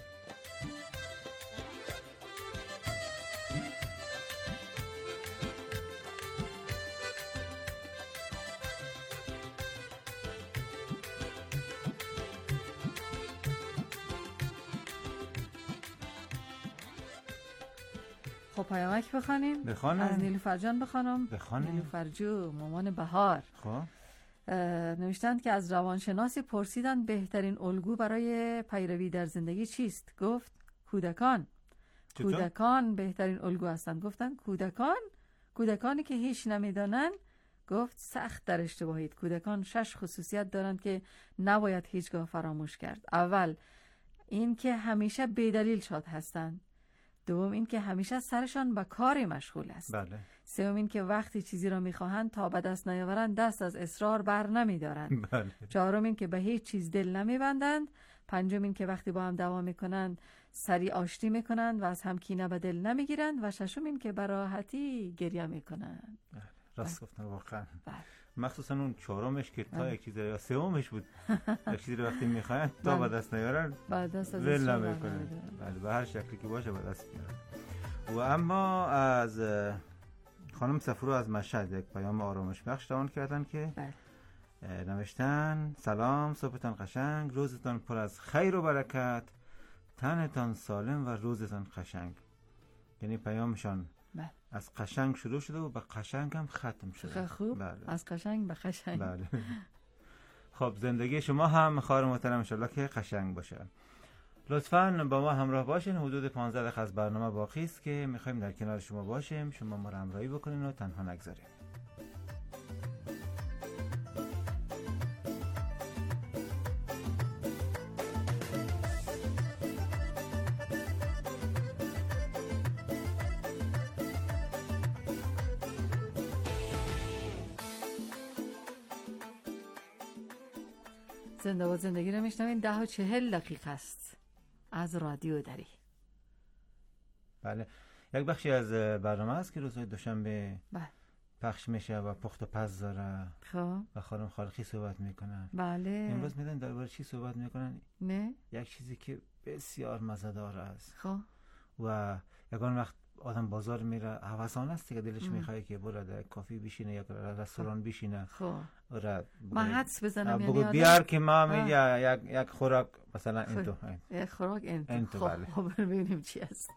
خب پیامک بخوانیم؟ از نیلوفر جان بخوانم؟ نیلوفر جو، مامان بهار. خب نوشتند که از روانشناسی پرسیدن بهترین الگو برای پیروی در زندگی چیست؟ گفت کودکان. کودکان بهترین الگو هستند. گفتن کودکانی که هیچ نمیدانند، گفت سخت در اشتباهید. کودکان 6 خصوصیت دارند که نباید هیچگاه فراموش کرد. اول این که همیشه بی‌دلیل شاد هستند. دوم این که همیشه سرشان به کار مشغول است. بله. سوم این که وقتی چیزی را میخواهند تا به دست نیاورند دست از اصرار بر نمیدارند. بله. چهارم این که به هیچ چیز دل نمیبندند. پنجم این که وقتی با هم دعوا میکنند سری آشتی میکنند و از هم کینه به دل نمیگیرند. و ششم این که به راحتی گریه میکنند. بله. راست گفتن واقعا. بله. مخصوصا اون چهارمش که تا یک چیز یا سومش بود یک چیزی رو وقتی میخواین تا به دست نیارن ول نمیکنن. بله به هر شکلی که باشه به دست میارن. و اما از خانم سفرو از مشهد یک پیام آرامش بخش تمام کردن که نوشتن سلام، صبحتان قشنگ، روزتان پر از خیر و برکت، تنتان سالم و روزتان قشنگ. یعنی پیامشان از قشنگ شروع شده و به قشنگ هم ختم شده. خوب. بله. از قشنگ به قشنگ. بله. خب زندگی شما هم خواهر محترم ان شاءالله که قشنگ باشه. لطفاً با ما همراه باشین. حدود 15 دقیقه از برنامه باقی است که میخوایم در کنار شما باشیم. شما ما را همراهی بکنین و تنها نگذارین. زنده و زندگی رو میشنوین. 10:40 است از رادیو دری. بله. یک بخشی از برنامه است که روزهای دوشنبه پخش میشه و پخت و پز داره. خب و خانم خالقی صحبت میکنن. بله. امروز میدن درباره چی صحبت میکنن؟ نه یک چیزی که بسیار مزه‌دار است. خب و یگان وقت آدم بازار میره هوسان است که دلش میخواد که بره در کافی بشینه یا رستوران بشینه. خب ما حدس بزنم بگو بیار که ما یک خوراک مثلا این تو یک خوراک این تو. بله. خب ببینیم چی است.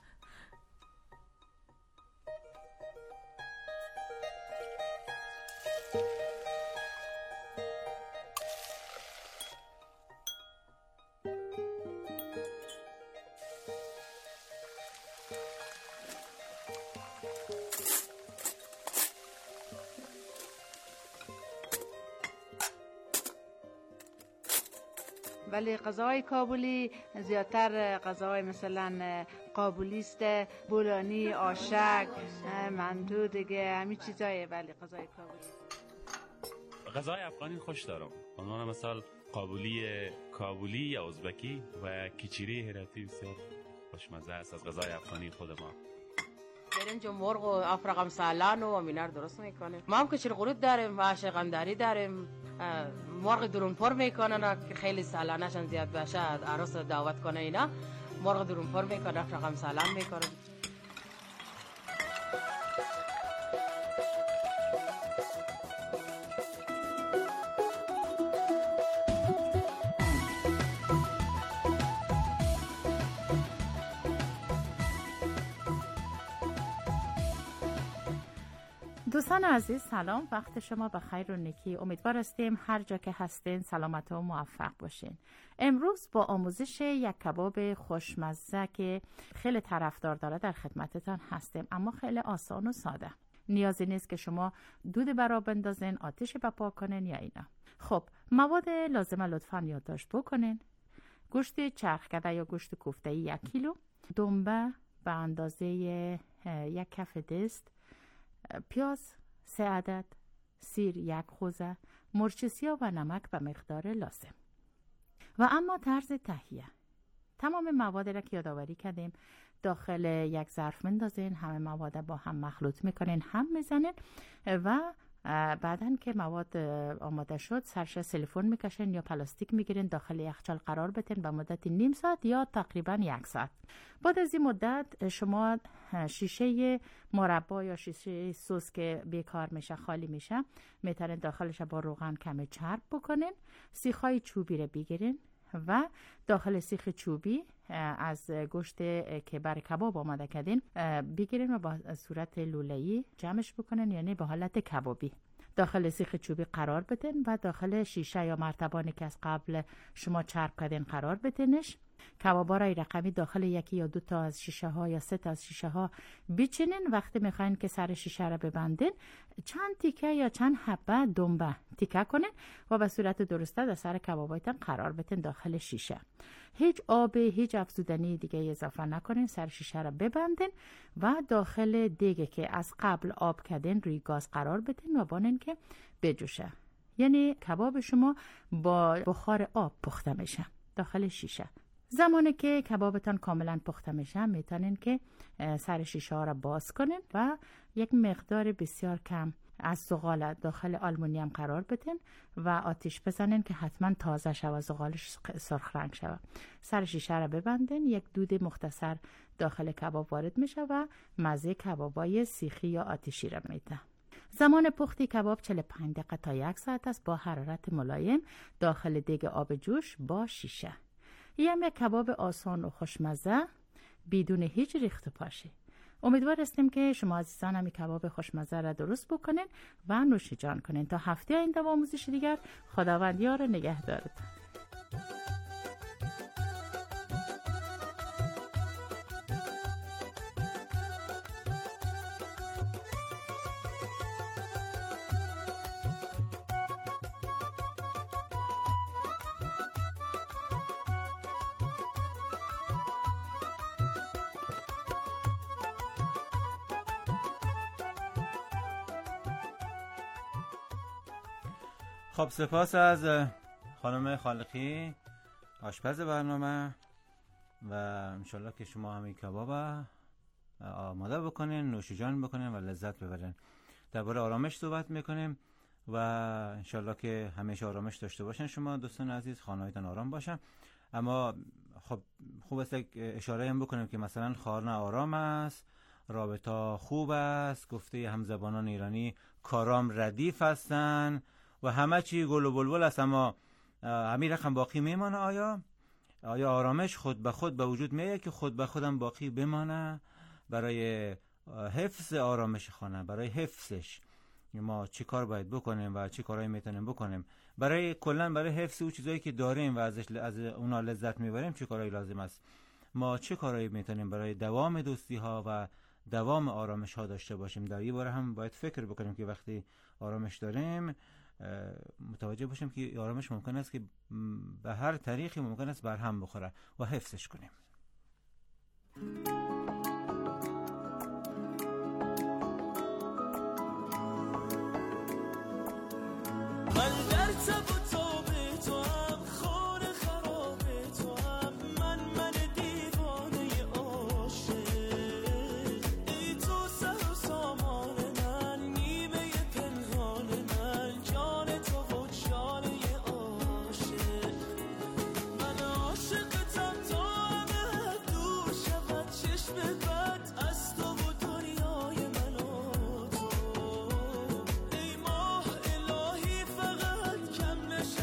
ولی غذای کابلی زیادتر غذای مثلا قابلی است، بولانی، آشک، مندو دیگه همین چیزایه. ولی غذای غذای افغانی خوش دارم. عنوان مثال کابلی یا ازبکی و کیچیری هراتی بسیار خوشمزه است از غذای افغانی خود ما. برنج و مرغ و افرقم سالان و امینار درست میکنه. ما هم کچر قرود داریم و عاشقانداری داریم. مرغ درون پر میکنن که خیلی سالانشان زیاد بشه، عروس دعوت کنه اینا مرغ درون پر میکنه، افرقم سالان میکنه. دوستان عزیز سلام، وقت شما بخیر و نیکی. امیدوار هستیم هر جا که هستین سلامت و موفق باشین. امروز با آموزش یک کباب خوشمزه که خیلی طرفدار داره در خدمتتان هستیم، اما خیلی آسان و ساده. نیازی نیست که شما دود برا بندازین، آتش بپا کنین یا اینا. خب مواد لازمه لطفاً یادداشت بکنین. گوشت چرخ کرده یا گوشت کوفته 1 کیلو، دنبه به اندازه 1 کف دست، پیاز 3 عدد، سیر 1 خوزه، مرچ سیاه و نمک به مقدار لازم. و اما طرز تهیه: تمام مواد را که یادآوری کردیم داخل یک ظرف میندازین، همه مواد با هم مخلوط میکنین، هم میزنین و بعدن که مواد آماده شد سرش سیلیکون میکشین یا پلاستیک میگیرین، داخل یخچال قرار بدین به مدت نیم ساعت یا تقریبا 1 ساعت. بعد از این مدت شما شیشه مربا یا شیشه سس که بیکار میشه، خالی میشه، میتونین داخلش با روغن کمی چرب بکنین، سیخای چوبی رو بگیرین و داخل سیخ چوبی از گوشت که برای کباب آماده کردین بگیرین و با صورت لوله‌ای جمعش بکنین، یعنی به حالت کبابی داخل سیخ چوبی قرار بدین و داخل شیشه یا مرتبانی که از قبل شما چرب کردین قرار بدینش. کبابا را رقمی داخل 1 یا 2 تا از شیشه ها یا 3 تا از شیشه ها بچینین. وقتی میخواین که سر شیشه را ببندین چند تیکه یا چند حبه دنبه تیکه کنین و به صورت درسته در سر کبابایتان قرار بدین داخل شیشه. هیچ آب، هیچ افزودنی دیگه اضافه نکنین، سر شیشه را ببندین و داخل دیگه که از قبل آب کردین روی گاز قرار بدین و بانین که بجوشه. یعنی کباب شما با بخار آب پخته میشه داخل شیشه. زمانی که کبابتان کاملا پخته میشه میتونین که سر شیشه ها را باز کنین و یک مقدار بسیار کم از زغال داخل آلومینیوم قرار بدین و آتیش بزنین که حتما تازه شود، زغالش سرخ رنگ شود. سر شیشه را ببندین، یک دود مختصر داخل کباب وارد میشه و مزه کبابای سیخی یا آتیشی را میده. زمان پختی کباب 45 دقیقه تا 1 ساعت است با حرارت ملایم داخل دیگ آب جوش با شیشه. یک کباب آسان و خوشمزه بدون هیچ ریخت و پاشی. امیدوار هستیم که شما عزیزان هم کباب خوشمزه را درست بکنین و نوش جان کنین. تا هفته آینده با آموزش دیگر، خداوند یار نگهدارتون. خب سپاس از خانم خالقی آشپز برنامه و انشالله که شما همین کباب آماده بکنین، نوش جان بکنین و لذت ببرین. درباره آرامش صحبت میکنیم و انشالله که همیشه آرامش داشته باشین شما دوستان عزیز، خانهایتان آرام باشن. اما خب خوب است اشاره هم بکنیم که مثلا خانه آرام است، رابطه خوب است، گفته همزبانان ایرانی کارام ردیف هستن و همه چی گل و بلبل است، اما همین رقم باقی میمانه. آیا آرامش خود به خود به وجود میاد که خود به خودم باقی بمانه؟ برای حفظ آرامش خانه، برای حفظش ما چی کار باید بکنیم و چی کارهایی میتونیم بکنیم؟ برای کلا برای حفظ اون چیزایی که داریم و از اونا لذت میبریم چی کارهایی لازم است؟ ما چه کارهایی میتونیم برای دوام دوستی ها و دوام آرامش ها داشته باشیم؟ در این باره هم باید فکر بکنیم که وقتی آرامش داریم متوجه باشیم که آرامش ممکن است که به هر طریقی ممکن است برهم بخوره و حفظش کنیم. من در تب و تاب تو هم، خانه خراب تو هم، من دیوانه عاشق. ای تو سر و سامان من، نیمه پنهان من، جان تو و جانه عاشق. من عاشقتم تا همه دور شود چشم بد از تو و دنیای من و تو. ای ماه الهی فقط کم نشه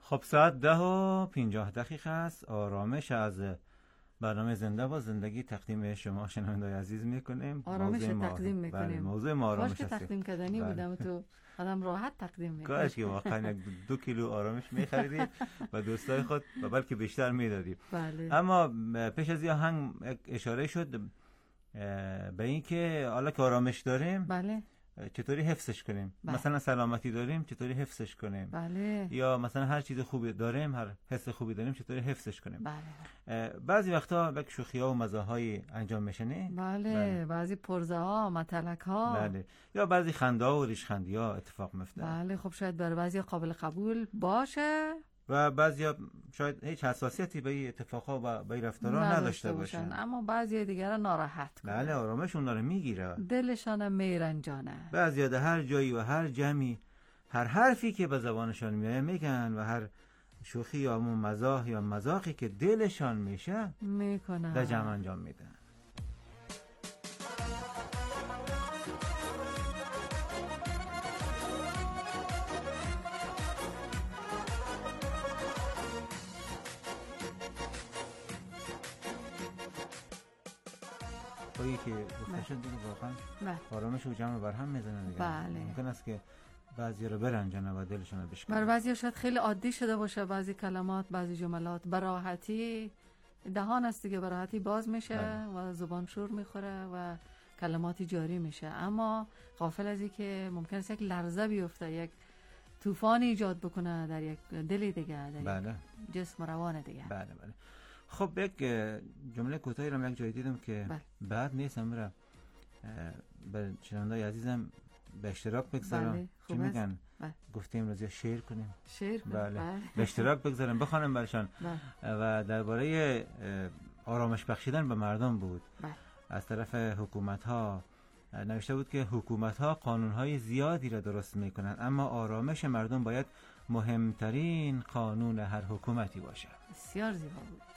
خب ساعت 10:50 است. آرامش از برنامه زنده با زندگی تقدیم شما شنوندگان عزیز میکنیم. آرامش تقدیم میکنیم. بله، موضوع ما آرامش است. کاش که تقدیم کردنی بودم تو آدم راحت تقدیم میکنیم. کاش که واقعا 2 کیلو آرامش میخریدید و دوستای خود و بلکه بیشتر میدادید. بله. اما پیش از این آهنگ اشاره شد به این که حالا که آرامش داریم بله چطوری حفظش کنیم. بله. مثلا سلامتی داریم چطوری حفظش کنیم. بله. یا مثلا هر چیز خوبی داریم، هر حس خوبی داریم چطوری حفظش کنیم. بله. بعضی وقتا یک شوخی‌ها و مزاح‌های انجام میشنه. بله. بعضی پرزه‌ها، متلک‌ها. بله. یا بعضی خنده‌ها و ریشخندی‌ها اتفاق میفته. بله. خب شاید برای بعضی قابل قبول باشه و بعضیا شاید هیچ حساسیتی به این اتفاقها و به این رفتارها نداشته باشن، اما بعضی دیگر ناراحت کنه. بله، آرامش اونا رو میگیره، دلشان میرنجانه. بعضیا در هر جایی و هر جمعی هر حرفی که به زبانشان میاد میگن و هر شوخی یا مزاح یا مذاقی که دلشان میشه میکنن، در جمع انجام میدن. تویی که گفته شد دیگه واقعا آرامش و جمع بر هم میزنه دیگه. بله. ممکن است که بعضی رو برنجانه و دلشون رو بشکنه. برای بعضی شاید خیلی عادی شده باشه بعضی کلمات، بعضی جملات براحتی دهان است دیگه، براحتی باز میشه و زبان شور میخوره و کلماتی جاری میشه، اما غافل از این که ممکن است یک لرزه بیفته، یک طوفان ایجاد بکنه در یک دل دیگه، در بله. یک جسم و روان دیگه. بله بله. خب یک جمله کوتاهی رو یک جای دیدم که بعد نیست امرا به شنوندای عزیزم به اشتراک بگذارم. بله. چی میگن؟ گفتیم روزی شعر کنیم. شعر کنیم. بله. به اشتراک بگذارم بخوانم برشان. و درباره آرامش بخشیدن به مردم بود. از طرف حکومت ها نوشته بود که حکومت ها قانون های زیادی را درست میکنن، اما آرامش مردم باید مهمترین قانون هر حکومتی باشه. بسیار زیبا بود.